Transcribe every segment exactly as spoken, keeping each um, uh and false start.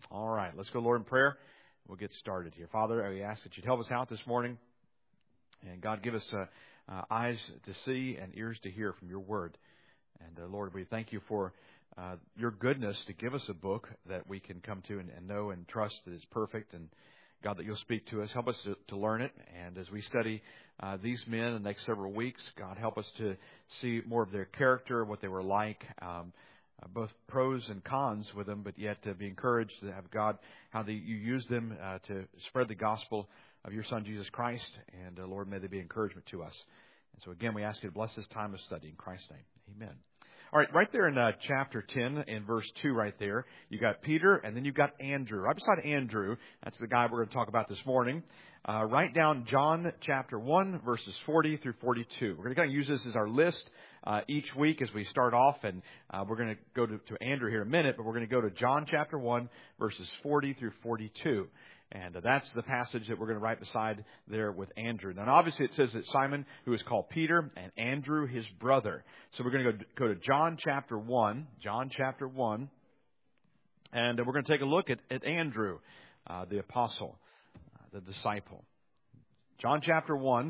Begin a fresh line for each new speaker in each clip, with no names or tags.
All right, let's go, Lord, in prayer. We'll get started here. Father, we ask that you'd help us out this morning. And God, give us uh, uh, eyes to see and ears to hear from your word. And uh, Lord, we thank you for uh, your goodness to give us a book that we can come to and, and know and trust that is perfect. And God, that you'll speak to us. Help us to, to learn it. And as we study uh, these men in the next several weeks, God, help us to see more of their character, what they were like, um, uh, both pros and cons with them, but yet to be encouraged to have God, how the, you use them uh, to spread the gospel of your Son, Jesus Christ. And uh, Lord, may they be encouragement to us. And so again, we ask you to bless this time of study in Christ's name. Amen. All right, right there in uh, chapter ten, in verse two right there, you got Peter, and then you've got Andrew. Right beside Andrew, that's the guy we're going to talk about this morning. Uh, write down John chapter one, verses forty through forty-two. We're going to kind of use this as our list uh, each week as we start off, and uh, we're going to go to, to Andrew here in a minute, but we're going to go to John chapter one, verses forty through forty-two. And uh, that's the passage that we're going to write beside there with Andrew. Now, obviously, it says that Simon, who is called Peter, and Andrew, his brother. So we're going to go, go to John chapter one, John chapter one, and uh, we're going to take a look at, at Andrew, uh, the apostle, uh, the disciple. John chapter one,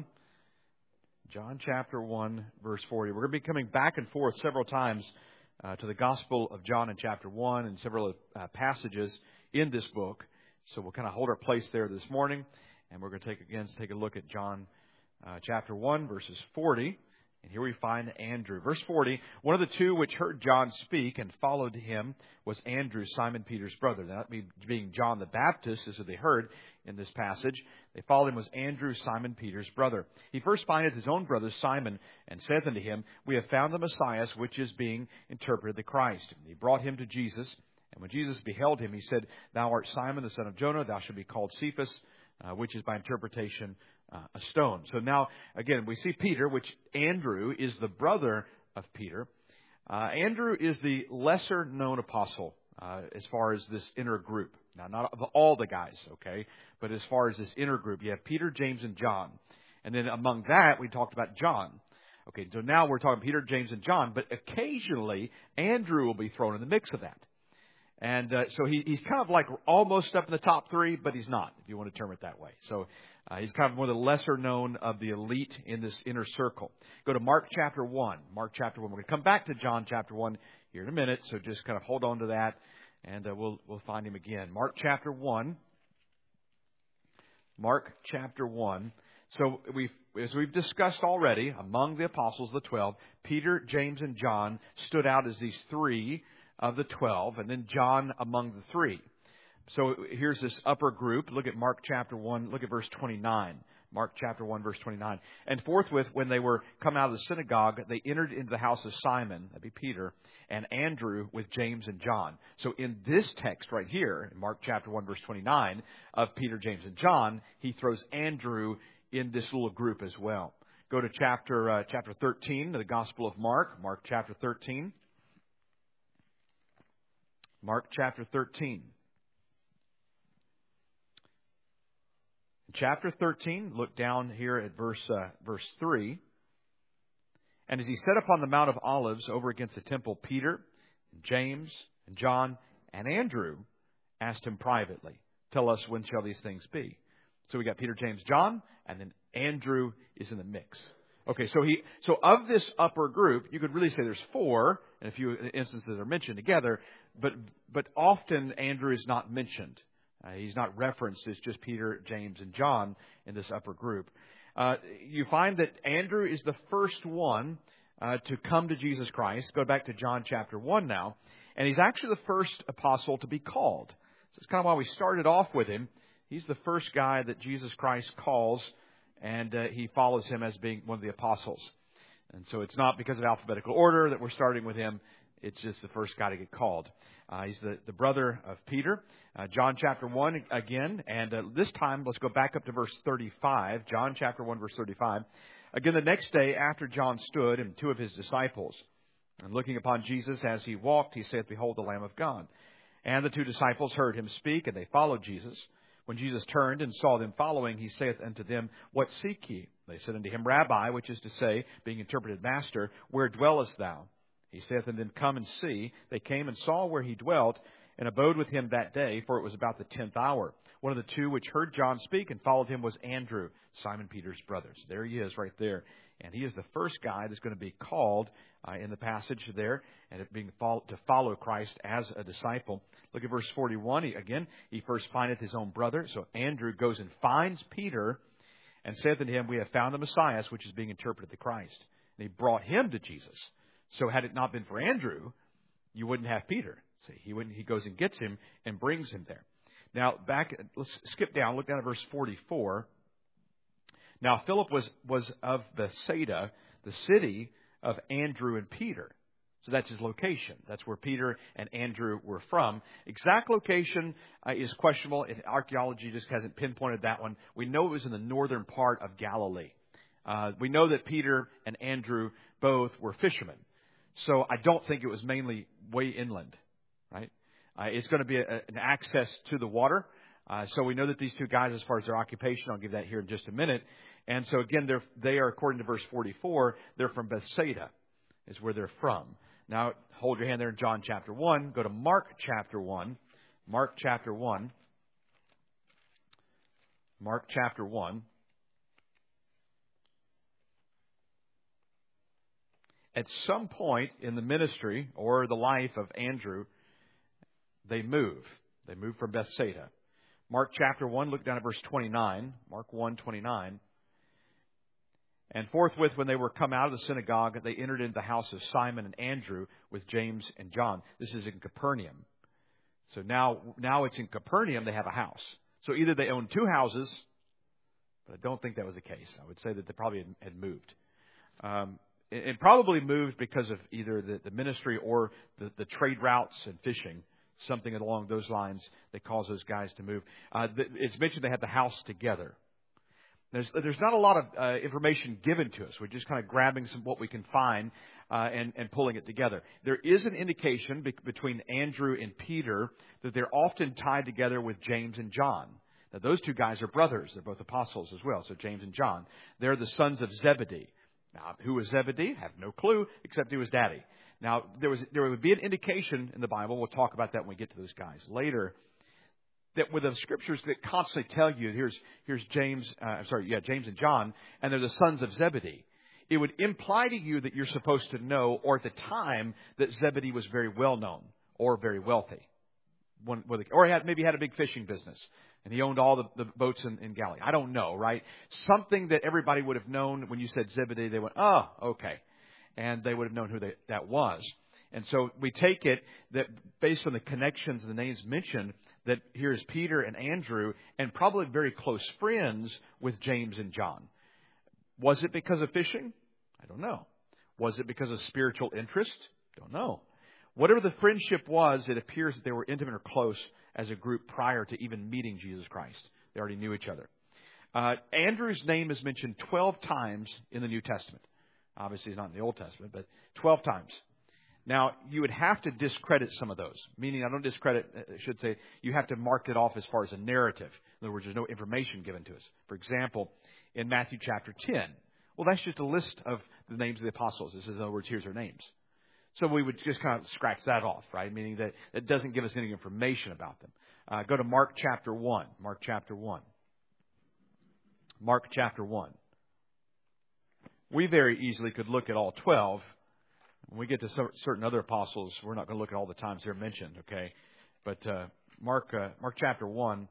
John chapter one, verse forty. We're going to be coming back and forth several times uh, to the Gospel of John in chapter one and several uh, passages in this book. So we'll kind of hold our place there this morning, and we're going to take again take a look at John uh, chapter one, verses forty. And here we find Andrew. Verse forty, one of the two which heard John speak and followed him was Andrew, Simon Peter's brother. Now, that being John the Baptist, is what they heard in this passage. They followed him was Andrew, Simon Peter's brother. He first findeth his own brother Simon, and saith unto him, We have found the Messiah, which is being interpreted the Christ. And he brought him to Jesus. And when Jesus beheld him, he said, Thou art Simon, the son of Jonah. Thou shalt be called Cephas, uh, which is by interpretation uh, a stone. So now, again, we see Peter, which Andrew is the brother of Peter. Uh, Andrew is the lesser known apostle uh, as far as this inner group. Now, not of all the guys, okay, but as far as this inner group, you have Peter, James, and John. And then among that, we talked about John. Okay, so now we're talking Peter, James, and John, but occasionally Andrew will be thrown in the mix of that. And uh, so he, he's kind of like almost up in the top three, but he's not, if you want to term it that way. So uh, he's kind of one of the lesser known of the elite in this inner circle. Go to Mark chapter one. Mark chapter one. We're going to come back to John chapter one here in a minute, so just kind of hold on to that, and uh, we'll we'll find him again. Mark chapter one. Mark chapter one. So we've, as we've discussed already, among the apostles, the twelve, Peter, James, and John stood out as these three of the twelve, and then John among the three. So here's this upper group. Look at Mark chapter one. Look at verse twenty-nine. Mark chapter one, verse twenty-nine. And forthwith, when they were come out of the synagogue, they entered into the house of Simon, that'd be Peter, and Andrew with James and John. So in this text right here, in Mark chapter one, verse twenty-nine, of Peter, James, and John, he throws Andrew in this little group as well. Go to chapter uh, chapter thirteen, the Gospel of Mark. Mark chapter thirteen. Mark chapter thirteen. In chapter thirteen, look down here at verse uh, verse three. And as he sat upon the Mount of Olives over against the temple, Peter, and James, and John, and Andrew asked him privately, Tell us, when shall these things be? So we got Peter, James, John, and then Andrew is in the mix. Okay, so he so of this upper group, you could really say there's four, and a few instances are mentioned together, but but often Andrew is not mentioned. Uh, he's not referenced. It's just Peter, James, and John in this upper group. Uh, you find that Andrew is the first one uh, to come to Jesus Christ. Go back to John chapter one now, and he's actually the first apostle to be called. So it's kind of why we started off with him. He's the first guy that Jesus Christ calls, and uh, he follows him as being one of the apostles. And so it's not because of alphabetical order that we're starting with him. It's just the first guy to get called. Uh, he's the, the brother of Peter. Uh, John chapter one again. And uh, this time, let's go back up to verse thirty-five. John chapter one, verse thirty-five. Again, the next day after John stood and two of his disciples. And looking upon Jesus as he walked, he saith, Behold the Lamb of God. And the two disciples heard him speak, and they followed Jesus. When Jesus turned and saw them following, he saith unto them, What seek ye? They said unto him, Rabbi, which is to say, being interpreted, Master, where dwellest thou? He saith unto them, Come and see. They came and saw where he dwelt, and abode with him that day, for it was about the tenth hour. One of the two which heard John speak and followed him was Andrew, Simon Peter's brother. So there he is right there. And he is the first guy that's going to be called uh, in the passage there, and it being follow, to follow Christ as a disciple. Look at verse forty-one. He, again, he first findeth his own brother. So Andrew goes and finds Peter and saith unto him, We have found the Messiah, which is being interpreted the Christ. And he brought him to Jesus. So had it not been for Andrew, you wouldn't have Peter. See, he wouldn't. He goes and gets him and brings him there. Now, back, let's skip down. Look down at verse forty-four. Now, Philip was, was of Bethsaida, the city of Andrew and Peter. So that's his location. That's where Peter and Andrew were from. Exact location uh, is questionable. It, archaeology just hasn't pinpointed that one. We know it was in the northern part of Galilee. Uh, we know that Peter and Andrew both were fishermen. So I don't think it was mainly way inland, right? Uh, it's going to be a, an access to the water. Uh, so we know that these two guys, as far as their occupation, I'll give that here in just a minute. And so again, they're, they are, according to verse forty-four, they're from Bethsaida, is where they're from. Now, hold your hand there in John chapter one. Go to Mark chapter one. Mark chapter one. Mark chapter one. At some point in the ministry or the life of Andrew, they move. They move from Bethsaida. Mark chapter one, look down at verse twenty-nine. Mark one, twenty-nine. And forthwith, when they were come out of the synagogue, they entered into the house of Simon and Andrew with James and John. This is in Capernaum. So now, now it's in Capernaum they have a house. So either they own two houses, but I don't think that was the case. I would say that they probably had, had moved. Um, it, it probably moved because of either the, the ministry or the, the trade routes and fishing. Something along those lines that caused those guys to move. Uh, it's mentioned they had the house together. There's, there's not a lot of uh, information given to us. We're just kind of grabbing some what we can find uh, and, and pulling it together. There is an indication be- between Andrew and Peter that they're often tied together with James and John. Now, those two guys are brothers. They're both apostles as well. So James and John. They're the sons of Zebedee. Now, who was Zebedee? I have no clue, except he was daddy. Now, there was there would be an indication in the Bible. We'll talk about that when we get to those guys later. That with the scriptures that constantly tell you, here's here's James, uh, I'm sorry, yeah, James and John, and they're the sons of Zebedee. It would imply to you that you're supposed to know, or at the time, that Zebedee was very well known or very wealthy, One, or he had maybe had a big fishing business, and he owned all the, the boats in, in Galilee. I don't know, right? Something that everybody would have known when you said Zebedee. They went, oh, okay, and they would have known who they, that was. And so we take it that based on the connections and the names mentioned, that here's Peter and Andrew, and probably very close friends with James and John. Was it because of fishing? I don't know. Was it because of spiritual interest? Don't know. Whatever the friendship was, it appears that they were intimate or close as a group prior to even meeting Jesus Christ. They already knew each other. Uh, Andrew's name is mentioned twelve times in the New Testament. Obviously, it's not in the Old Testament, but twelve times. Now, you would have to discredit some of those. Meaning, I don't discredit, I should say, you have to mark it off as far as a narrative. In other words, there's no information given to us. For example, in Matthew chapter ten, well, that's just a list of the names of the apostles. This is, in other words, here's their names. So we would just kind of scratch that off, right? Meaning that it doesn't give us any information about them. Uh, go to Mark chapter one. Mark chapter one. Mark chapter one. We very easily could look at all twelve. When we get to certain other apostles, we're not going to look at all the times they're mentioned, okay? But uh, Mark, uh, Mark chapter one,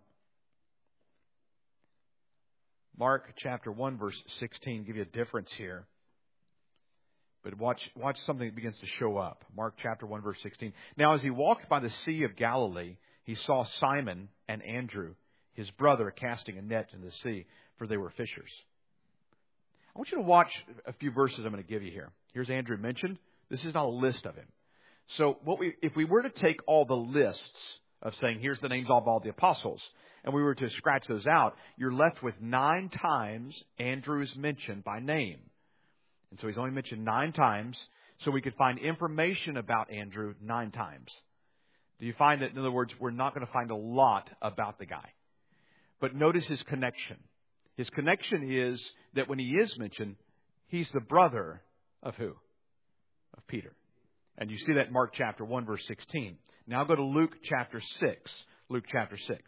Mark chapter one, verse sixteen, give you a difference here. But watch, watch something that begins to show up. Mark chapter one, verse sixteen. Now, as he walked by the Sea of Galilee, he saw Simon and Andrew, his brother, casting a net in the sea, for they were fishers. I want you to watch a few verses I'm going to give you here. Here's Andrew mentioned. This is not a list of him. So what we, if we were to take all the lists of saying, here's the names of all the apostles, and we were to scratch those out, you're left with nine times Andrew is mentioned by name. And so he's only mentioned nine times, so we could find information about Andrew nine times. Do you find that, in other words, we're not going to find a lot about the guy? But notice his connection. His connection is that when he is mentioned, he's the brother of who? Of Peter. And you see that in Mark chapter one, verse sixteen. Now go to Luke chapter six. Luke chapter six.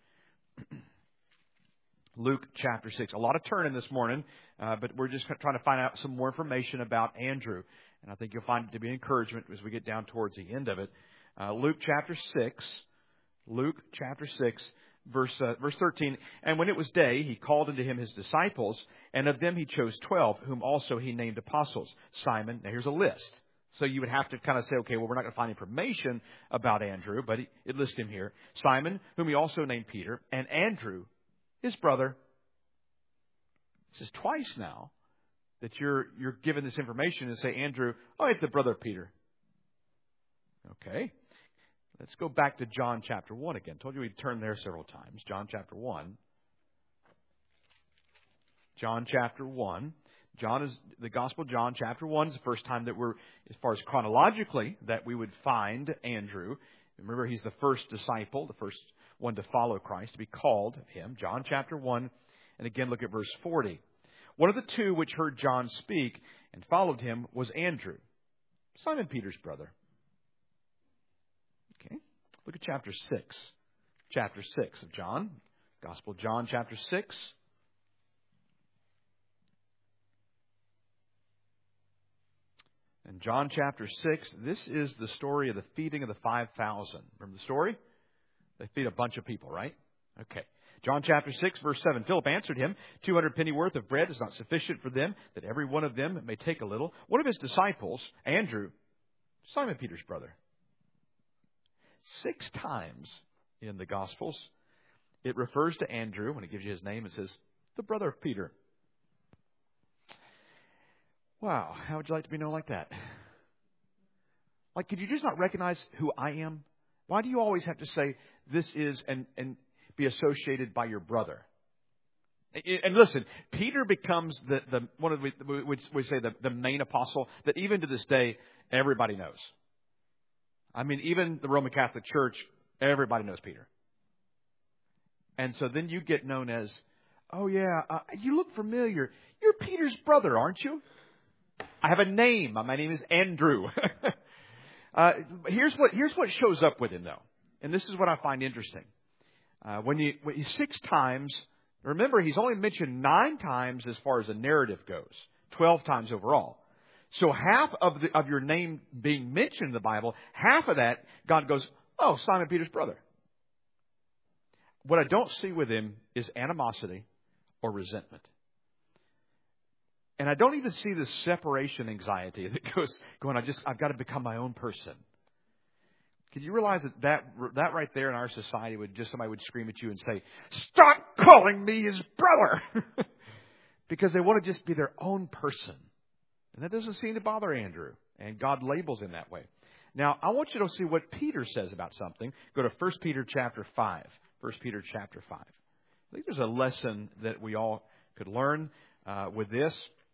Luke chapter six. A lot of turning this morning, uh, but we're just trying to find out some more information about Andrew. And I think you'll find it to be an encouragement as we get down towards the end of it. Uh, Luke chapter six. Luke chapter six, verse, uh, verse thirteen. And when it was day, he called unto him his disciples, and of them he chose twelve, whom also he named apostles. Simon, now here's a list. So you would have to kind of say, okay, well, we're not going to find information about Andrew, but it lists him here. Simon, whom he also named Peter, and Andrew, his brother. This is twice now that you're you're given this information and say, Andrew, oh, it's the brother of Peter. Okay. Let's go back to John chapter one again. I told you we'd turn there several times. John chapter one. John chapter one. John is the Gospel of John chapter one is the first time that we're, as far as chronologically, that we would find Andrew. Remember, he's the first disciple, the first one to follow Christ, to be called him. John chapter one. And again, look at verse forty. One of the two which heard John speak and followed him was Andrew, Simon Peter's brother. Okay. Look at chapter six. Chapter six of John. Gospel of John chapter six. In John chapter six, this is the story of the feeding of the five thousand. Remember the story? They feed a bunch of people, right? Okay. John chapter six, verse seven. Philip answered him, two hundred penny worth of bread is not sufficient for them, that every one of them may take a little. One of his disciples, Andrew, Simon Peter's brother. Six times in the Gospels, it refers to Andrew. When it gives you his name, it says, the brother of Peter. Wow, how would you like to be known like that? Like, could you just not recognize who I am? Why do you always have to say this is and, and be associated by your brother? And listen, Peter becomes the, the one of the, we, we say the, the main apostle that even to this day, everybody knows. I mean, even the Roman Catholic Church, everybody knows Peter. And so then you get known as, oh yeah, uh, you look familiar. You're Peter's brother, aren't you? I have a name. My name is Andrew. uh, here's what here's what shows up with him, though, and this is what I find interesting. Uh, when you when you six times, remember he's only mentioned nine times as far as the narrative goes, twelve times overall. So half of the of your name being mentioned in the Bible, half of that God goes, oh, Simon Peter's brother. What I don't see with him is animosity or resentment. And I don't even see the separation anxiety that goes, going, I just, I've got to become my own person. Can you realize that, that that right there in our society would just, somebody would scream at you and say, stop calling me his brother. Because they want to just be their own person. And that doesn't seem to bother Andrew. And God labels him that way. Now, I want you to see what Peter says about something. Go to First Peter chapter five. First Peter chapter five. I think there's a lesson that we all could learn uh, with this.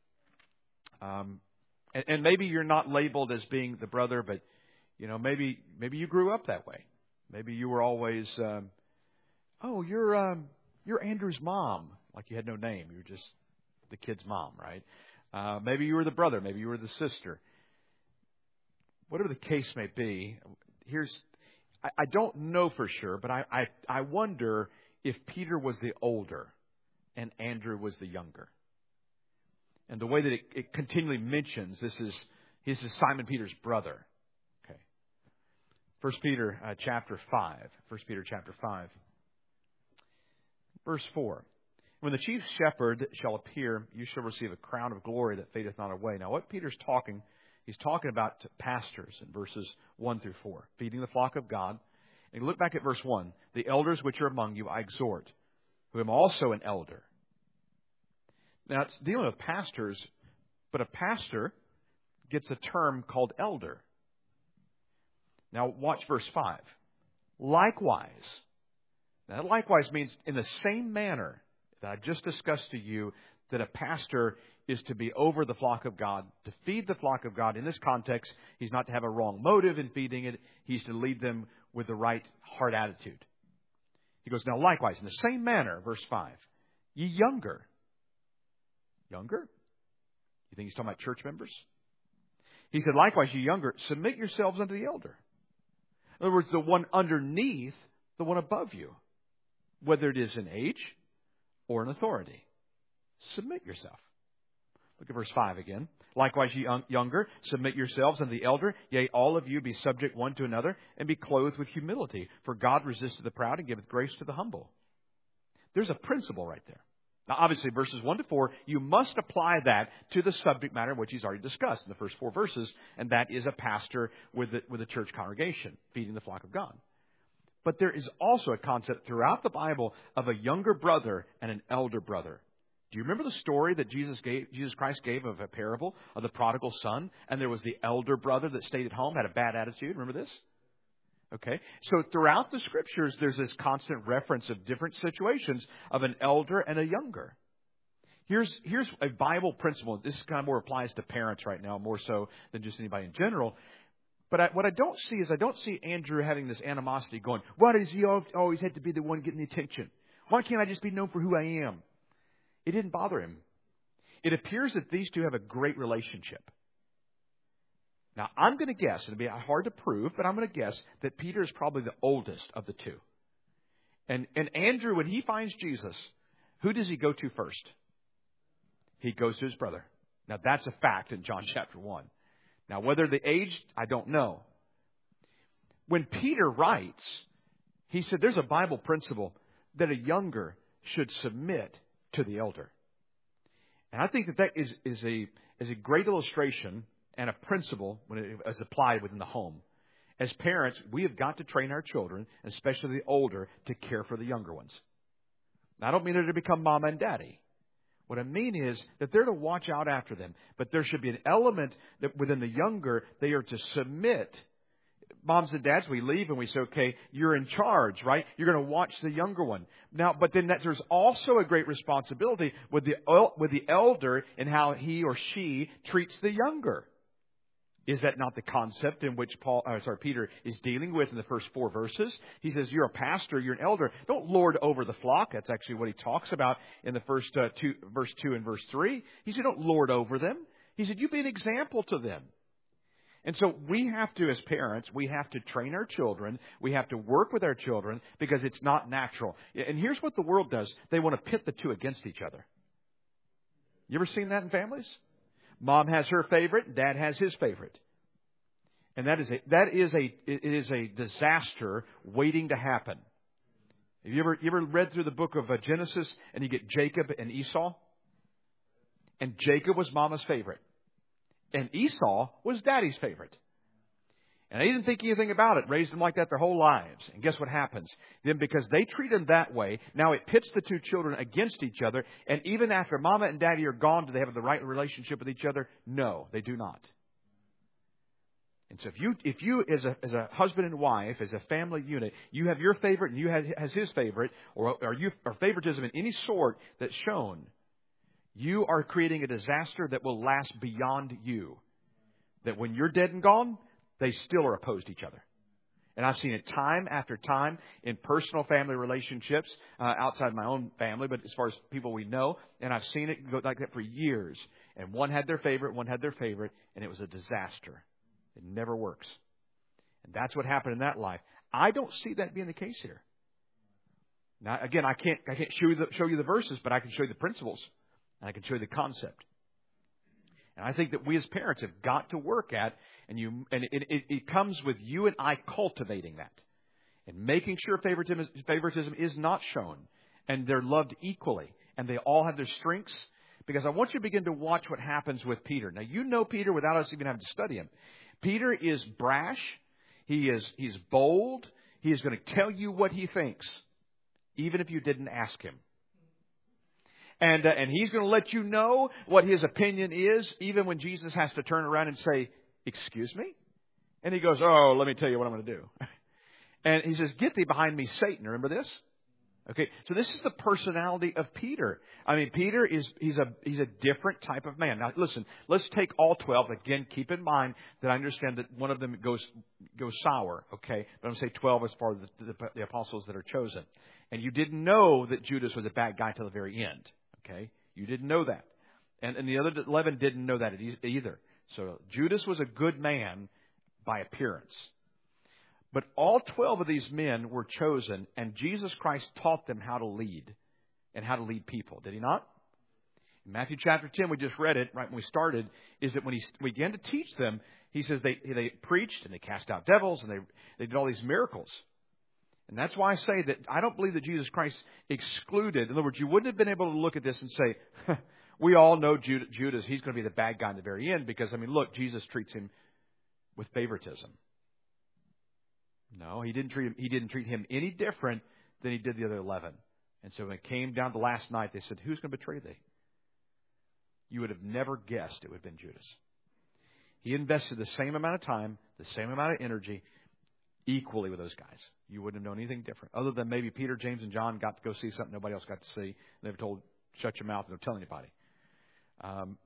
Um, and, and maybe you're not labeled as being the brother, but you know, maybe maybe you grew up that way. Maybe you were always, um, oh, you're um, you're Andrew's mom, like you had no name. You were just the kid's mom, right? Uh, maybe you were the brother. Maybe you were the sister. Whatever the case may be, here's I, I don't know for sure, but I, I I wonder if Peter was the older and Andrew was the younger. And the way that it, it continually mentions this is this is Simon Peter's brother. Okay. First Peter uh, chapter five. First Peter chapter five. Verse four. When the chief shepherd shall appear, you shall receive a crown of glory that fadeth not away. Now, what Peter's talking, he's talking about pastors in verses one through four, feeding the flock of God. And look back at verse one. The elders which are among you I exhort, who am also an elder. Now, it's dealing with pastors, but a pastor gets a term called elder. Now, watch verse five. Likewise. Now, that likewise means in the same manner that I just discussed to you, that a pastor is to be over the flock of God, to feed the flock of God. In this context, he's not to have a wrong motive in feeding it. He's to lead them with the right heart attitude. He goes, now likewise, in the same manner, verse five, ye younger. Younger? You think he's talking about church members? He said, likewise, ye younger, submit yourselves unto the elder. In other words, the one underneath the one above you, whether it is in age or in authority. Submit yourself. Look at verse five again. Likewise, ye young, younger, submit yourselves unto the elder. Yea, all of you be subject one to another, and be clothed with humility. For God resisteth the proud, and giveth grace to the humble. There's a principle right there. Now, obviously, verses one to four, you must apply that to the subject matter which he's already discussed in the first four verses, and that is a pastor with the, with a church congregation, feeding the flock of God. But there is also a concept throughout the Bible of a younger brother and an elder brother. Do you remember the story that Jesus gave, Jesus Christ gave of a parable of the prodigal son? And there was the elder brother that stayed at home, had a bad attitude. Remember this? Okay. So throughout the Scriptures, there's this constant reference of different situations of an elder and a younger. Here's, here's a Bible principle. This kind of more applies to parents right now, more so than just anybody in general. But I, what I don't see is I don't see Andrew having this animosity going, why does he always have to be the one getting the attention? Why can't I just be known for who I am? It didn't bother him. It appears that these two have a great relationship. Now, I'm going to guess, it'll be hard to prove, but I'm going to guess that Peter is probably the oldest of the two. And, and Andrew, when he finds Jesus, who does he go to first? He goes to his brother. Now, that's a fact in John chapter one. Now, whether the age, I don't know. When Peter writes, he said there's a Bible principle that a younger should submit to the elder. And I think that that is, is, a, is a great illustration and a principle when it is applied within the home. As parents, we have got to train our children, especially the older, to care for the younger ones. Now, I don't mean they're to become mama and daddy. What I mean is that they're to watch out after them. But there should be an element that within the younger, they are to submit. Moms and dads, we leave and we say, okay, you're in charge, right? You're going to watch the younger one. Now, but then that, there's also a great responsibility with the, with the elder in how he or she treats the younger. Is that not the concept in which Paul, uh, sorry, Peter is dealing with in the first four verses? He says, you're a pastor, you're an elder. Don't lord over the flock. That's actually what he talks about in the first uh, two, verse two and verse three. He said, don't lord over them. He said, you be an example to them. And so we have to, as parents, we have to train our children. We have to work with our children because it's not natural. And here's what the world does. They want to pit the two against each other. You ever seen that in families? Mom has her favorite, dad has his favorite. And that is a, that is a, it is a disaster waiting to happen. Have you ever, you ever read through the book of Genesis and you get Jacob and Esau? And Jacob was mama's favorite. And Esau was daddy's favorite. And they didn't think anything about it. Raised them like that their whole lives. And guess what happens? Then because they treat them that way, now it pits the two children against each other. And even after mama and daddy are gone, do they have the right relationship with each other? No, they do not. And so if you, if you as a, as a husband and wife, as a family unit, you have your favorite and you have has his favorite, or, or, you, or favoritism in any sort that's shown, you are creating a disaster that will last beyond you. That when you're dead and gone, they still are opposed to each other. And I've seen it time after time in personal family relationships, uh, outside my own family, but as far as people we know. And I've seen it go like that for years. And one had their favorite, one had their favorite, and it was a disaster. It never works. And that's what happened in that life. I don't see that being the case here. Now, again, I can't, I can't show you the, show you the verses, but I can show you the principles. And I can show you the concept. And I think that we as parents have got to work at, and you, and it, it, it comes with you and I cultivating that. And making sure favoritism, favoritism is not shown. And they're loved equally. And they all have their strengths. Because I want you to begin to watch what happens with Peter. Now, you know Peter without us even having to study him. Peter is brash. He is, he's bold. He is going to tell you what he thinks. Even if you didn't ask him. And, uh, and he's going to let you know what his opinion is, even when Jesus has to turn around and say, excuse me? And he goes, oh, let me tell you what I'm going to do. And he says, get thee behind me, Satan. Remember this? Okay, so this is the personality of Peter. I mean, Peter is, he's a, he's a different type of man. Now, listen, let's take all twelve. Again, keep in mind that I understand that one of them goes, goes sour, okay? But I'm going to say twelve as far as the, the, the apostles that are chosen. And you didn't know that Judas was a bad guy till the very end. Okay, you didn't know that. And, and the other eleven didn't know that either. So Judas was a good man by appearance. But all twelve of these men were chosen, and Jesus Christ taught them how to lead and how to lead people. Did He not? In Matthew chapter ten, we just read it right when we started, is that when He began to teach them, He says they, they preached and they cast out devils and they, they did all these miracles. And that's why I say that I don't believe that Jesus Christ excluded. In other words, you wouldn't have been able to look at this and say, we all know Judas, he's going to be the bad guy in the very end. Because, I mean, look, Jesus treats him with favoritism. No, he didn't treat him, he didn't treat him any different than He did the other eleven. And so when it came down to last night, they said, who's going to betray thee? You would have never guessed it would have been Judas. He invested the same amount of time, the same amount of energy, equally with those guys. You wouldn't have known anything different. Other than maybe Peter, James, and John got to go see something nobody else got to see. They were told, shut your mouth and don't tell anybody. Um,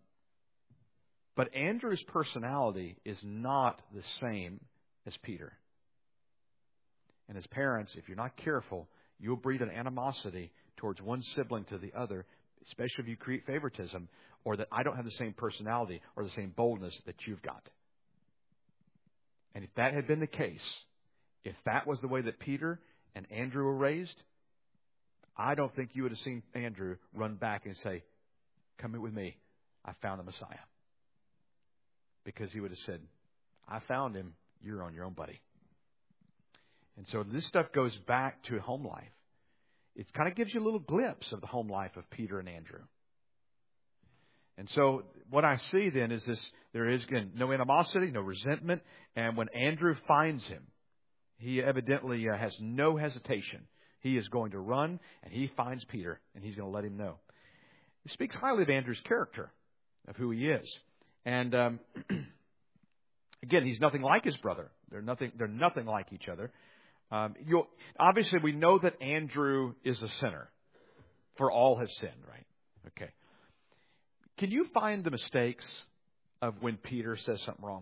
but Andrew's personality is not the same as Peter. And as parents, if you're not careful, you'll breed an animosity towards one sibling to the other, especially if you create favoritism, or that I don't have the same personality or the same boldness that you've got. And if that had been the case, if that was the way that Peter and Andrew were raised, I don't think you would have seen Andrew run back and say, come in with me. I found the Messiah. Because he would have said, I found him. You're on your own, buddy. And so this stuff goes back to home life. It kind of gives you a little glimpse of the home life of Peter and Andrew. And so what I see then is this, there is, again, no animosity, no resentment. And when Andrew finds him, he evidently uh, has no hesitation. He is going to run, and he finds Peter, and he's going to let him know. It speaks highly of Andrew's character, of who he is. And um, again, he's nothing like his brother. They're nothing, they're nothing like each other. Um, you'll, obviously, we know that Andrew is a sinner. For all have sinned, right? Okay. Can you find the mistakes of when Peter says something wrong?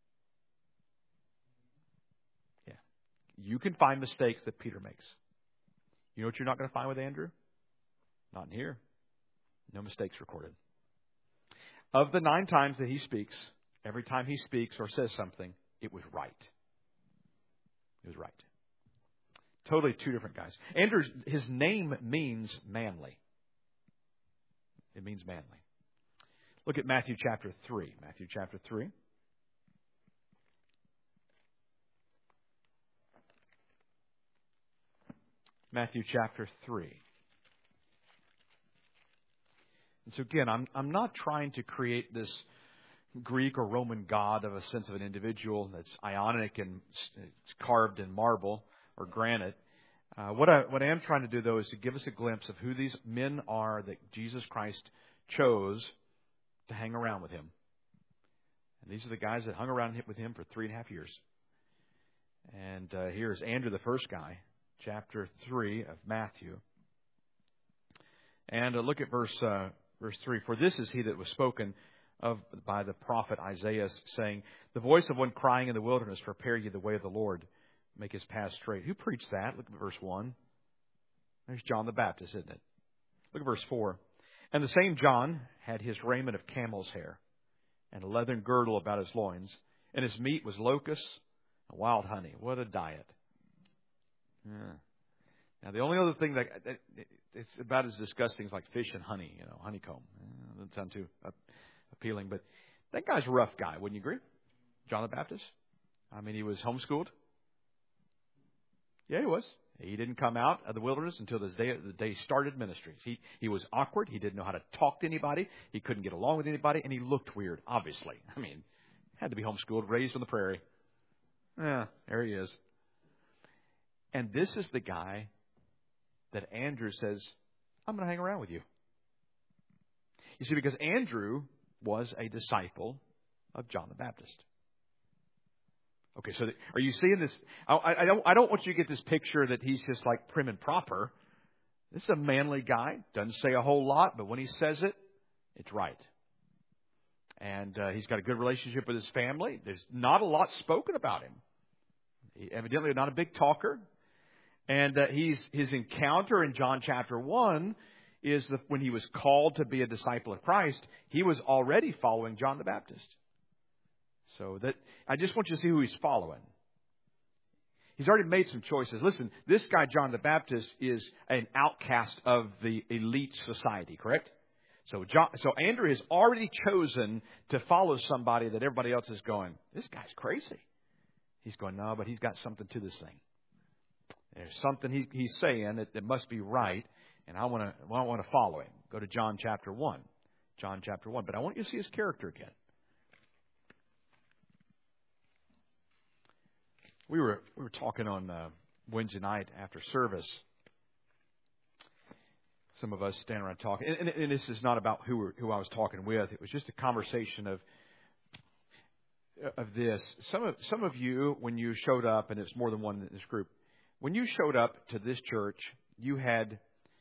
Yeah. You can find mistakes that Peter makes. You know what you're not going to find with Andrew? Not in here. No mistakes recorded. Of the nine times that he speaks, every time he speaks or says something, it was right. It was right. Totally two different guys. Andrew's, his name means manly. It means manly. Look at Matthew chapter three. Matthew chapter three. Matthew chapter three. And so again, I'm I'm not trying to create this Greek or Roman god of a sense of an individual that's ionic and it's carved in marble or granite. Uh, what I what I am trying to do though is to give us a glimpse of who these men are that Jesus Christ chose to hang around with him. And these are the guys that hung around with him for three and a half years. And uh, here's Andrew, the first guy, chapter three of Matthew. And uh, look at verse uh, verse three. For this is he that was spoken of by the prophet Isaiah, saying, the voice of one crying in the wilderness, prepare ye the way of the Lord, make his path straight. Who preached that? Look at verse one. There's John the Baptist, isn't it? Look at verse four. And the same John had his raiment of camel's hair, and a leathern girdle about his loins, and his meat was locusts and wild honey. What a diet. Yeah. Now, the only other thing that, that it's about as disgusting as like fish and honey, you know, honeycomb. Yeah, doesn't sound too uh, appealing, but that guy's a rough guy, wouldn't you agree? John the Baptist. I mean, he was homeschooled. Yeah, he was. He didn't come out of the wilderness until the day, the day he started ministries. He he was awkward. He didn't know how to talk to anybody. He couldn't get along with anybody, and he looked weird, obviously. I mean, had to be homeschooled, raised on the prairie. Yeah, there he is. And this is the guy that Andrew says, I'm going to hang around with you. You see, because Andrew was a disciple of John the Baptist. Okay, so are you seeing this? I, I don't. I don't want you to get this picture that he's just like prim and proper. This is a manly guy. Doesn't say a whole lot, but when he says it, it's right. And uh, he's got a good relationship with his family. There's not a lot spoken about him. He evidently not a big talker. And uh, he's his encounter in John chapter one is that when he was called to be a disciple of Christ, he was already following John the Baptist. So that I just want you to see who he's following. He's already made some choices. Listen, this guy, John the Baptist, is an outcast of the elite society, correct? So John, so Andrew has already chosen to follow somebody that everybody else is going, this guy's crazy. He's going, no, but he's got something to this thing. There's something he, he's saying that, that must be right, and I want to well, I want to follow him. Go to John chapter one. John chapter one. But I want you to see his character again. We were we were talking on uh, Wednesday night after service. Some of us standing around talking, and, and, and this is not about who were, who I was talking with. It was just a conversation of of this. Some of some of you, when you showed up, and it's more than one in this group, when you showed up to this church, you had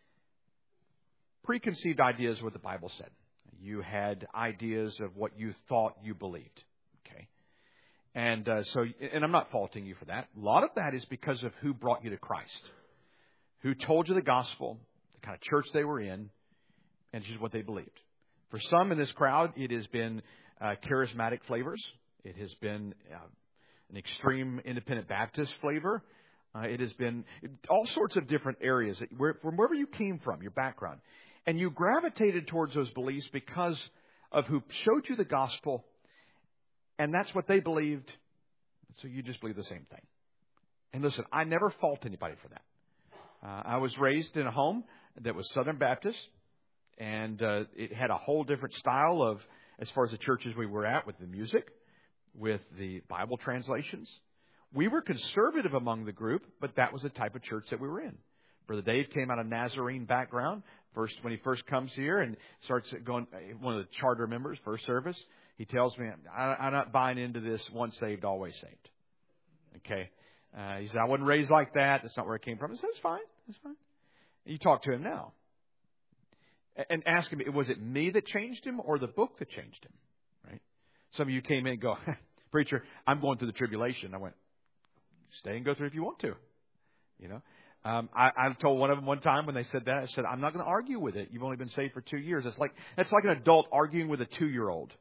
preconceived ideas of what the Bible said. You had ideas of what you thought you believed. Okay. And uh, so, and I'm not faulting you for that. A lot of that is because of who brought you to Christ, who told you the gospel, the kind of church they were in, and just what they believed. For some in this crowd, it has been uh, charismatic flavors. It has been uh, an extreme independent Baptist flavor. Uh, it has been all sorts of different areas, where, from wherever you came from, your background. And you gravitated towards those beliefs because of who showed you the gospel, and that's what they believed, so you just believe the same thing. And listen, I never fault anybody for that. Uh, I was raised in a home that was Southern Baptist, and uh, it had a whole different style of, as far as the churches we were at, with the music, with the Bible translations. We were conservative among the group, but that was the type of church that we were in. Brother Dave came out of Nazarene background. First, when he first comes here and starts going, one of the charter members, first service, he tells me, I, I'm not buying into this once saved, always saved. Okay. Uh, he said, I wasn't raised like that. That's not where I came from. I said, that's fine. That's fine. You talk to him now. And ask him, was it me that changed him or the book that changed him? Right? Some of you came in and go, preacher, I'm going through the tribulation. I went, stay and go through it if you want to. You know, um, I, I told one of them one time when they said that, I said, I'm not going to argue with it. You've only been saved for two years. It's like, it's like an adult arguing with a two-year-old.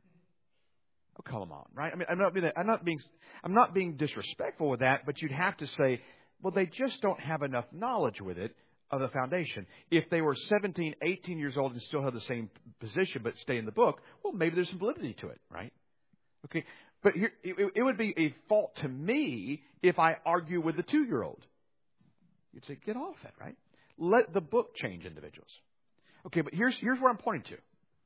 Oh, come on, right? I mean, I'm not being, I'm not being, I'm not being disrespectful with that, but you'd have to say, well, they just don't have enough knowledge with it of the foundation. If they were seventeen, eighteen years old and still have the same position but stay in the book, well, maybe there's some validity to it, right? Okay, but here, it, it would be a fault to me if I argue with the two-year-old. You'd say, get off it, right? Let the book change individuals. Okay, but here's here's where I'm pointing to.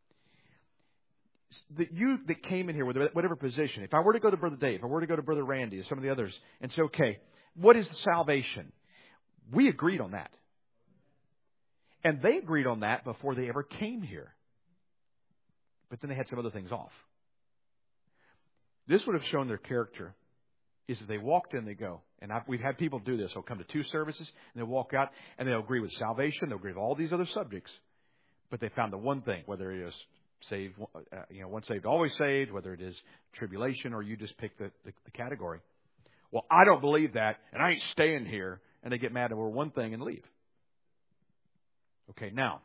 That you that came in here with whatever position, if I were to go to Brother Dave, if I were to go to Brother Randy, or some of the others, and say, okay, what is salvation? We agreed on that. And they agreed on that before they ever came here. But then they had some other things off. This would have shown their character is that they walked in, they go. And I've, we've had people do this. They'll come to two services, and they'll walk out, and they'll agree with salvation. They'll agree with all these other subjects. But they found the one thing, whether it is saved, uh, you know, once saved, always saved, whether it is tribulation, or you just pick the, the, the category. Well, I don't believe that, and I ain't staying here. And they get mad over one thing and leave. Okay, now,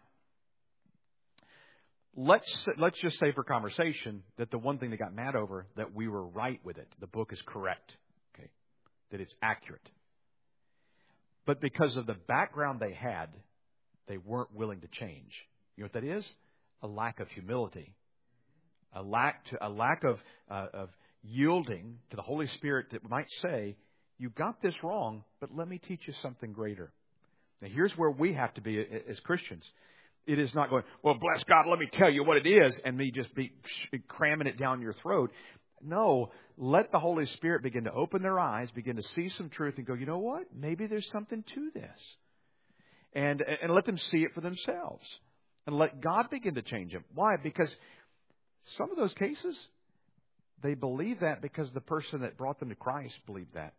let's let's just say for conversation that the one thing they got mad over, that we were right with it. The book is correct. Okay, that it's accurate. But because of the background they had, they weren't willing to change. You know what that is? A lack of humility. A lack to a lack of uh, of yielding to the Holy Spirit that might say, you got this wrong, but let me teach you something greater. Now, here's where we have to be as Christians. It is not going, well, bless God, let me tell you what it is, and me just be cramming it down your throat. No, let the Holy Spirit begin to open their eyes, begin to see some truth, and go, you know what? Maybe there's something to this. And, and let them see it for themselves. And let God begin to change them. Why? Because some of those cases, they believe that because the person that brought them to Christ believed that.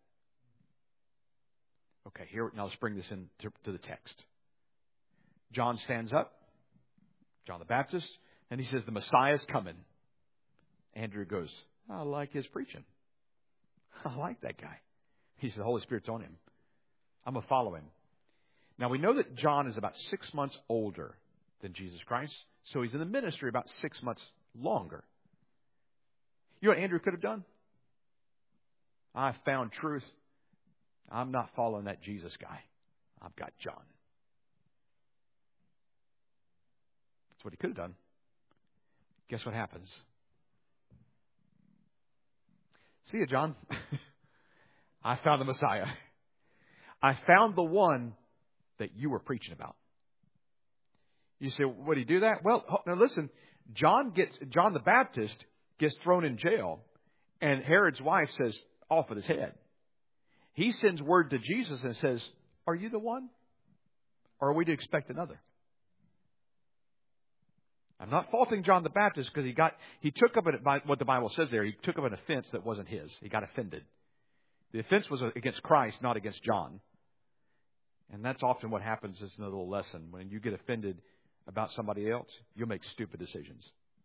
Okay, here, now let's bring this in to, to the text. John stands up, John the Baptist, and he says, the Messiah's coming. Andrew goes, I like his preaching. I like that guy. He said, the Holy Spirit's on him. I'm going to follow him. Now, we know that John is about six months older than Jesus Christ, so he's in the ministry about six months longer. You know what Andrew could have done? I found truth. I'm not following that Jesus guy. I've got John. That's what he could have done. Guess what happens? See you, John. I found the Messiah. I found the one that you were preaching about. You say, would he do that? Well, now listen, John gets John the Baptist gets thrown in jail, and Herod's wife says, off with his head. He sends word to Jesus and says, are you the one? Or are we to expect another? I'm not faulting John the Baptist because he got he took up an, what the Bible says there. He took up an offense that wasn't his. He got offended. The offense was against Christ, not against John. And that's often what happens as a little lesson. When you get offended about somebody else, you'll make stupid decisions.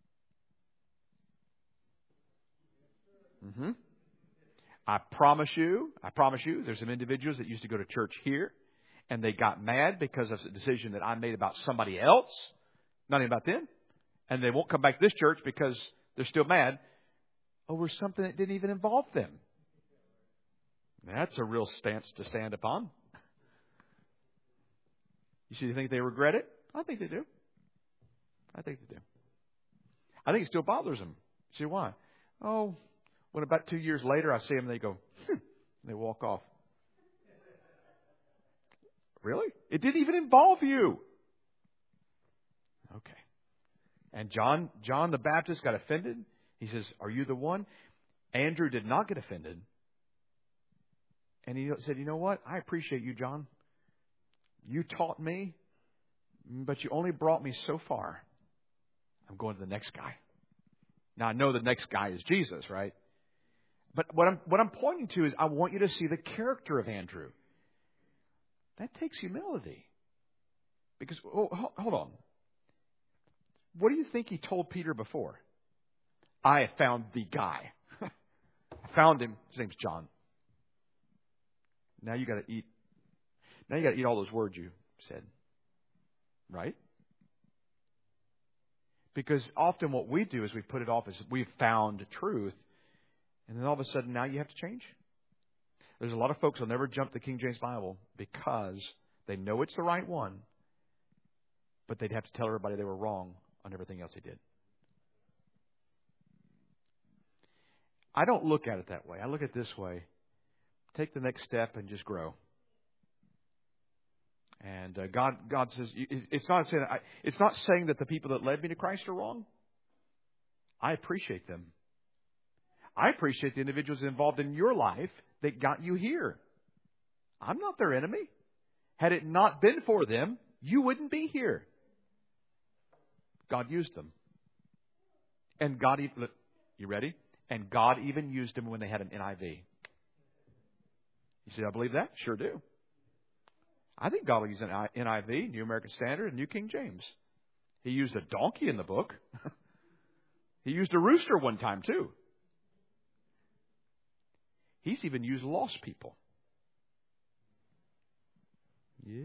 Mm-hmm. I promise you, I promise you, there's some individuals that used to go to church here, and they got mad because of a decision that I made about somebody else, not even about them, and they won't come back to this church because they're still mad over something that didn't even involve them. That's a real stance to stand upon. You see, you think they regret it? I think they do. I think they do. I think it still bothers them. See why? Oh, when about two years later I see them, they go, hmm, and they walk off. Really? It didn't even involve you. Okay. And John, John the Baptist got offended. He says, are you the one? Andrew did not get offended. And he said, you know what? I appreciate you, John. You taught me, but you only brought me so far. I'm going to the next guy. Now, I know the next guy is Jesus, right? But what I'm, what I'm pointing to is I want you to see the character of Andrew. That takes humility. Because, oh, hold on. What do you think he told Peter before? I have found the guy. I found him. His name's John. Now you got to eat. Now you got to eat all those words you said. Right? Because often what we do is we put it off as we've found truth. And then all of a sudden now you have to change. There's a lot of folks who will never jump the King James Bible because they know it's the right one. But they'd have to tell everybody they were wrong on everything else they did. I don't look at it that way. I look at it this way. Take the next step and just grow. And uh, God, God says it's not saying I, it's not saying that the people that led me to Christ are wrong. I appreciate them. I appreciate the individuals involved in your life that got you here. I'm not their enemy. Had it not been for them, you wouldn't be here. God used them, and God even you ready? And God even used them when they had an N I V. You say, I believe that? Sure do. I think God will use an N I V, New American Standard, and New King James. He used a donkey in the book. He used a rooster one time, too. He's even used lost people. Yeah.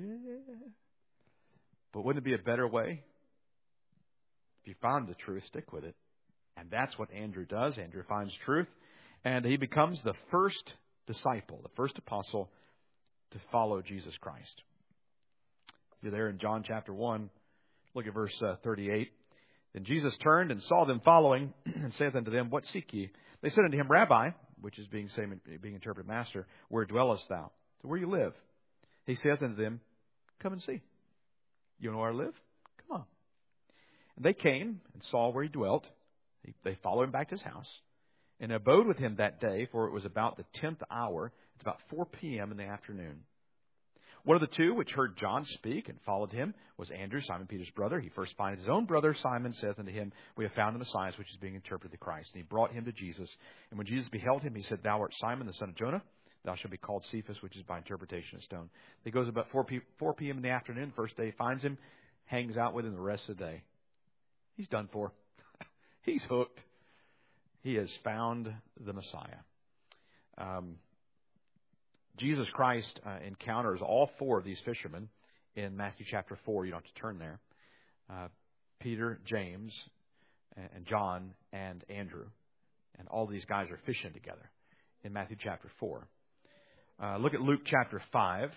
But wouldn't it be a better way? If you found the truth, stick with it. And that's what Andrew does. Andrew finds truth. And he becomes the first disciple, the first apostle to follow Jesus Christ. You're there in John chapter one. Look at verse uh, thirty-eight. Then Jesus turned and saw them following and saith unto them, what seek ye? They said unto him, Rabbi, which is being, same, being interpreted, Master, where dwellest thou? So where you live? He saith unto them, come and see. You know where I live? Come on. And they came and saw where he dwelt. They followed him back to his house and abode with him that day, for it was about the tenth hour. It's about four p.m. in the afternoon. One of the two which heard John speak and followed him was Andrew, Simon Peter's brother. He first findeth his own brother Simon, saith unto him, we have found the Messiah, which is being interpreted the Christ. And he brought him to Jesus. And when Jesus beheld him, he said, thou art Simon, the son of Jonah. Thou shalt be called Cephas, which is by interpretation a stone. He goes about four p.m. in the afternoon. First day, finds him, hangs out with him the rest of the day. He's done for. He's hooked. He has found the Messiah. Um, Jesus Christ uh, encounters all four of these fishermen in Matthew chapter four. You don't have to turn there. Uh, Peter, James, and John, and Andrew. And all these guys are fishing together in Matthew chapter four. Uh, look at Luke chapter five.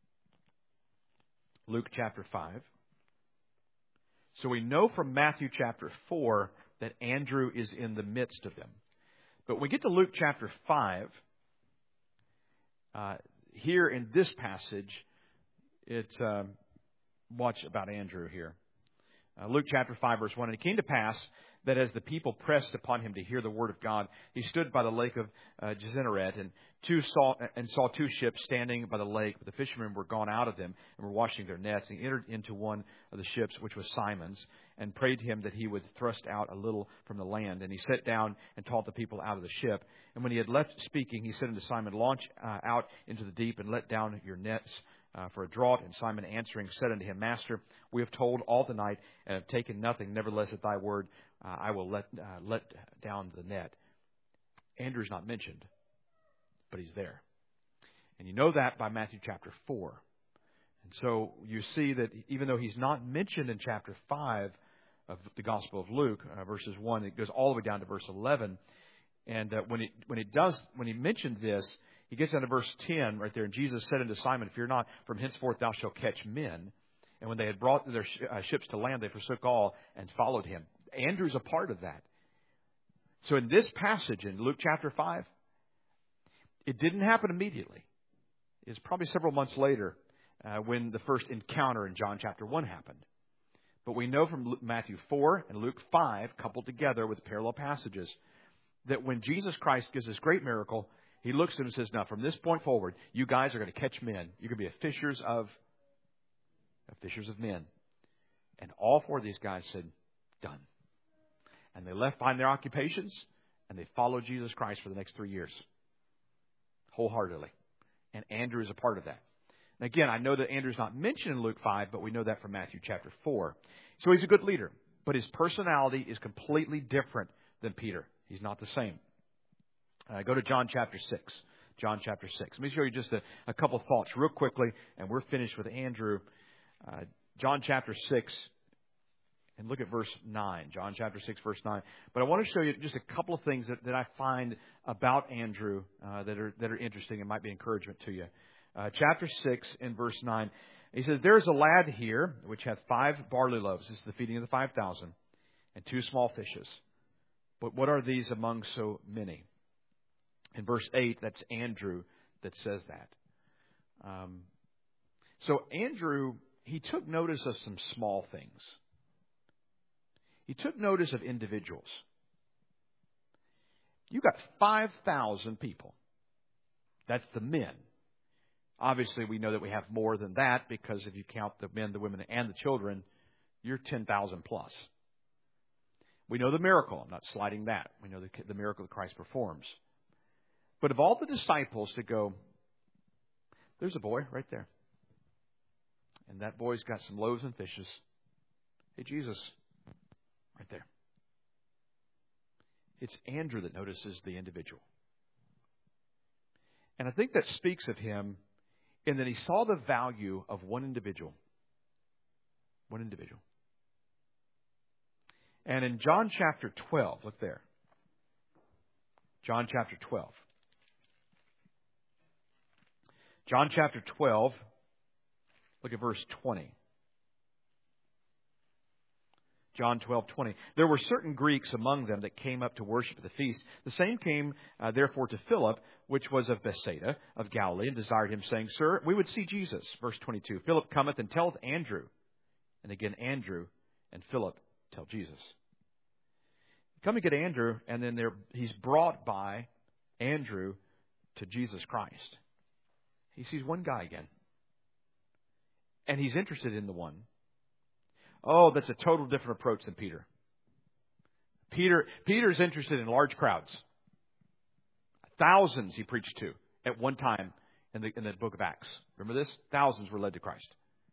Luke chapter five. So we know from Matthew chapter four that Andrew is in the midst of them. But when we get to Luke chapter five, uh, here in this passage, it um, watch about Andrew here. Uh, Luke chapter five, verse one. And it came to pass that as the people pressed upon him to hear the word of God, he stood by the lake of uh, Gennesaret, and two saw and saw two ships standing by the lake. But the fishermen were gone out of them and were washing their nets. And he entered into one of the ships, which was Simon's, and prayed him that he would thrust out a little from the land. And he sat down and taught the people out of the ship. And when he had left speaking, he said unto Simon, Launch uh, out into the deep and let down your nets Uh, for a draught. And Simon answering said unto him, Master, we have toiled all the night and have taken nothing. Nevertheless, at thy word, uh, I will let uh, let down the net. Andrew's not mentioned, but he's there. And you know that by Matthew chapter four. And so you see that even though he's not mentioned in chapter five of the Gospel of Luke, uh, verses one, it goes all the way down to verse eleven. And uh, when it when it does when he mentions this, he gets down to verse ten right there. And Jesus said unto Simon, Fear not, from henceforth thou shalt catch men. And when they had brought their sh- uh, ships to land, they forsook all and followed him. Andrew's a part of that. So in this passage in Luke chapter five, it didn't happen immediately. It's probably several months later uh, when the first encounter in John chapter one happened. But we know from Luke, Matthew four and Luke five, coupled together with parallel passages, that when Jesus Christ gives this great miracle, he looks at him and says, now, from this point forward, you guys are going to catch men. You're going to be fishers of, fishers of men. And all four of these guys said, done. And they left behind their occupations, and they followed Jesus Christ for the next three years. Wholeheartedly. And Andrew is a part of that. And again, I know that Andrew's not mentioned in Luke five, but we know that from Matthew chapter four. So he's a good leader. But his personality is completely different than Peter. He's not the same. Uh, go to John chapter six. John chapter six. Let me show you just a, a couple of thoughts real quickly, and we're finished with Andrew. Uh, John chapter six, and look at verse nine. John chapter six, verse nine. But I want to show you just a couple of things that, that I find about Andrew uh, that are that are interesting and might be encouragement to you. Uh, chapter six and verse nine. He says, There is a lad here which hath five barley loaves. This is the feeding of the five thousand, and two small fishes. But what are these among so many? In verse eight, that's Andrew that says that. Um, so Andrew, he took notice of some small things. He took notice of individuals. You got five thousand people. That's the men. Obviously, we know that we have more than that because if you count the men, the women, and the children, you're ten thousand plus. We know the miracle. I'm not sliding that. We know the, the miracle that Christ performs. But of all the disciples to go, there's a boy right there. And that boy's got some loaves and fishes. Hey, Jesus, right there. It's Andrew that notices the individual. And I think that speaks of him in that he saw the value of one individual. One individual. And in John chapter twelve, look there. John chapter twelve. John chapter twelve, look at verse twenty. John twelve twenty. There were certain Greeks among them that came up to worship at the feast. The same came uh, therefore to Philip, which was of Bethsaida of Galilee, and desired him, saying, Sir, we would see Jesus. Verse twenty-two. Philip cometh and telleth Andrew. And again, Andrew and Philip tell Jesus. Come and get Andrew, and then there, he's brought by Andrew to Jesus Christ. He sees one guy again. And he's interested in the one. Oh, that's a total different approach than Peter. Peter Peter's interested in large crowds. Thousands he preached to at one time in the in the book of Acts. Remember this? Thousands were led to Christ.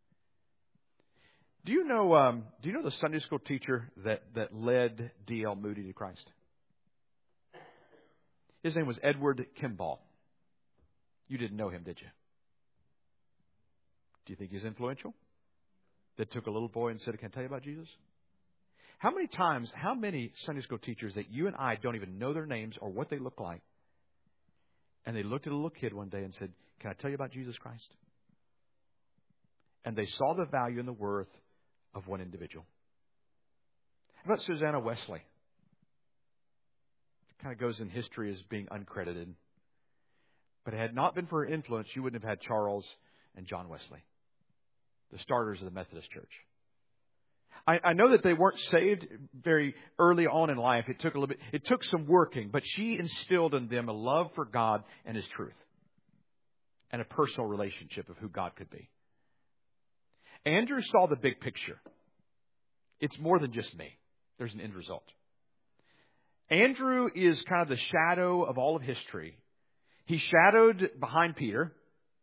Do you know um, do you know the Sunday school teacher that, that led D L Moody to Christ? His name was Edward Kimball. You didn't know him, did you? Do you think he's influential? That took a little boy and said, can I tell you about Jesus? How many times, how many Sunday school teachers that you and I don't even know their names or what they look like, and they looked at a little kid one day and said, Can I tell you about Jesus Christ? And they saw the value and the worth of one individual. How about Susanna Wesley? It kind of goes in history as being uncredited. But had it not been for her influence, you wouldn't have had Charles and John Wesley, the starters of the Methodist Church. I, I know that they weren't saved very early on in life. It took a little bit, it took some working, but she instilled in them a love for God and His truth, and a personal relationship of who God could be. Andrew saw the big picture. It's more than just me. There's an end result. Andrew is kind of the shadow of all of history. He shadowed behind Peter.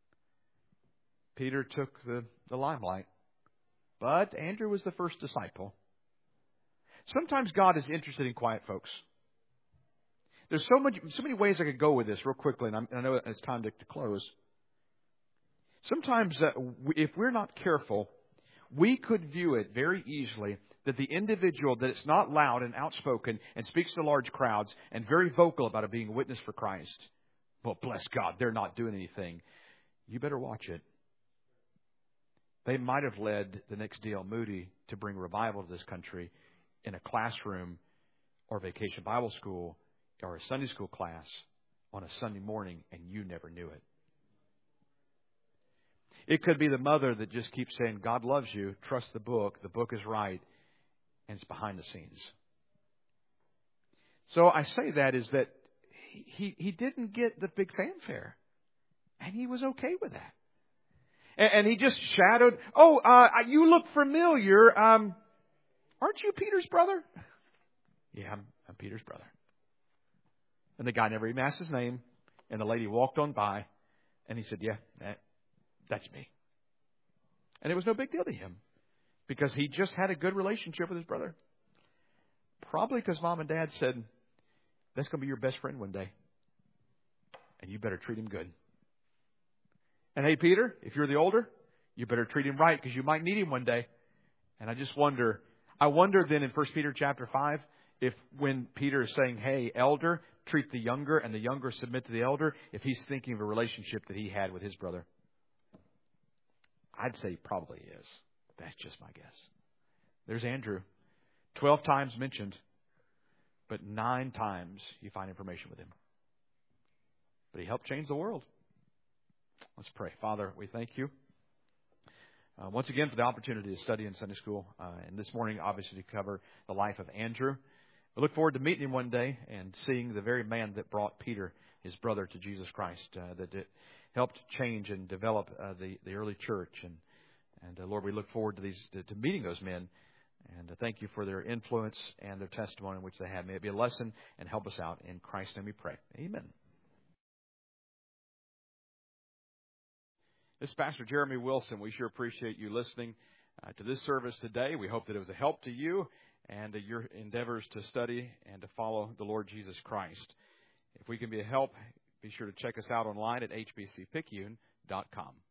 Peter took the, the limelight. But Andrew was the first disciple. Sometimes God is interested in quiet folks. There's so much, so many ways I could go with this real quickly, and I'm, I know it's time to, to close. Sometimes, uh, if we're not careful, we could view it very easily that the individual that is not loud and outspoken and speaks to large crowds and very vocal about it being a witness for Christ, well, bless God, they're not doing anything. You better watch it. They might have led the next D L Moody to bring revival to this country in a classroom or vacation Bible school or a Sunday school class on a Sunday morning, and you never knew it. It could be the mother that just keeps saying, God loves you, trust the book, the book is right, and it's behind the scenes. So I say that is that he, he didn't get the big fanfare, and he was okay with that. And, and he just shadowed, oh, uh, you look familiar. Um, aren't you Peter's brother? Yeah, I'm, I'm Peter's brother. And the guy never even asked his name, and the lady walked on by, and he said, yeah, that, That's me. And it was no big deal to him because he just had a good relationship with his brother. Probably because mom and dad said, that's going to be your best friend one day. And you better treat him good. And hey, Peter, if you're the older, you better treat him right because you might need him one day. And I just wonder, I wonder then in First Peter chapter five, if when Peter is saying, hey, elder, treat the younger and the younger submit to the elder, if he's thinking of a relationship that he had with his brother. I'd say he probably is. That's just my guess. There's Andrew. Twelve times mentioned, but nine times you find information with him. But he helped change the world. Let's pray. Father, we thank you uh, once again for the opportunity to study in Sunday school. Uh, and this morning, obviously, to cover the life of Andrew. We look forward to meeting him one day and seeing the very man that brought Peter, his brother, to Jesus Christ, uh, that it helped change and develop uh, the, the early church. And, and uh, Lord, we look forward to these to, to meeting those men. And uh, thank you for their influence and their testimony in which they have. May it be a lesson and help us out. In Christ's name we pray. Amen. This is Pastor Jeremy Wilson. We sure appreciate you listening uh, to this service today. We hope that it was a help to you and uh, your endeavors to study and to follow the Lord Jesus Christ. If we can be a help, be sure to check us out online at h b c picayune dot com.